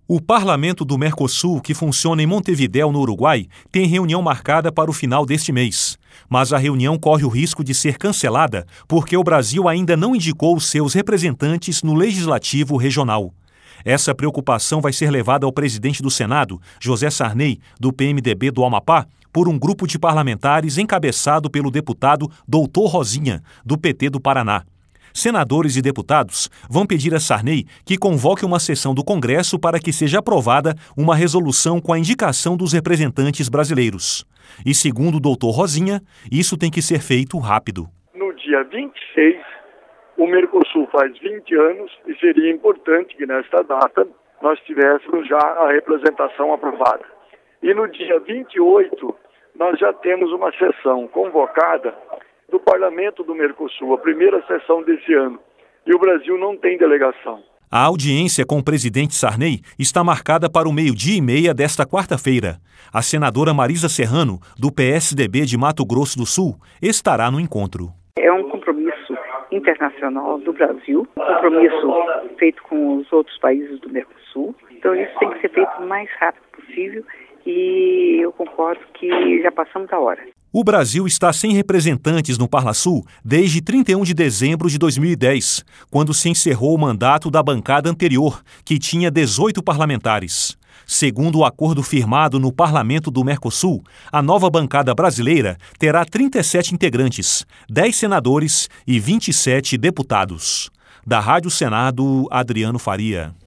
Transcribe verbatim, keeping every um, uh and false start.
O Parlamento do Mercosul, que funciona em Montevidéu, no Uruguai, tem reunião marcada para o final deste mês. Mas a reunião corre o risco de ser cancelada porque o Brasil ainda não indicou os seus representantes no Legislativo Regional. Essa preocupação vai ser levada ao presidente do Senado, José Sarney, do P M D B do Amapá, por um grupo de parlamentares encabeçado pelo deputado doutor Rosinha, do P T do Paraná. Senadores e deputados vão pedir a Sarney que convoque uma sessão do Congresso para que seja aprovada uma resolução com a indicação dos representantes brasileiros. E, segundo o doutor Rosinha, isso tem que ser feito rápido. No dia vinte e seis, o Mercosul faz vinte anos e seria importante que nesta data nós tivéssemos já a representação aprovada. E no dia vinte e oito, nós já temos uma sessão convocada do Parlamento do Mercosul, a primeira sessão desse ano, e o Brasil não tem delegação. A audiência com o presidente Sarney está marcada para o meio-dia e meia desta quarta-feira. A senadora Marisa Serrano, do P S D B de Mato Grosso do Sul, estará no encontro. É um compromisso internacional do Brasil, um compromisso feito com os outros países do Mercosul. Então isso tem que ser feito o mais rápido possível e eu concordo que já passamos da hora. O Brasil está sem representantes no Parlasul desde trinta e um de dezembro de dois mil e dez, quando se encerrou o mandato da bancada anterior, que tinha dezoito parlamentares. Segundo o acordo firmado no Parlamento do Mercosul, a nova bancada brasileira terá trinta e sete integrantes, dez senadores e vinte e sete deputados. Da Rádio Senado, Adriano Faria.